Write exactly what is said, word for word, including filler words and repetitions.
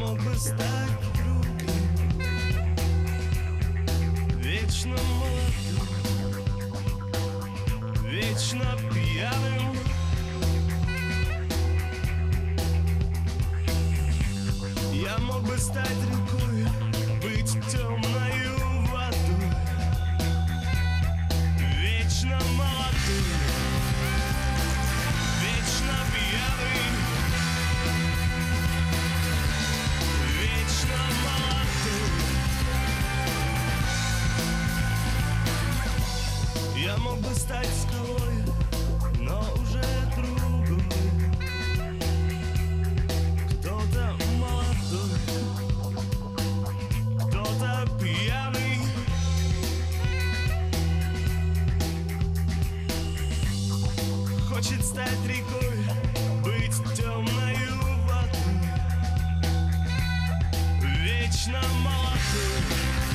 мог бы стать другим, вечно молодым, вечно пьяным. Я мог бы стать рекой, быть темною водой, вечно молодым, вечно пьяный, вечно молодым. Я мог бы стать скалой, но уже другой, кто-то молодой, кто-то пьяный. Хочет стать рекой, быть темною водой, вечно молодой,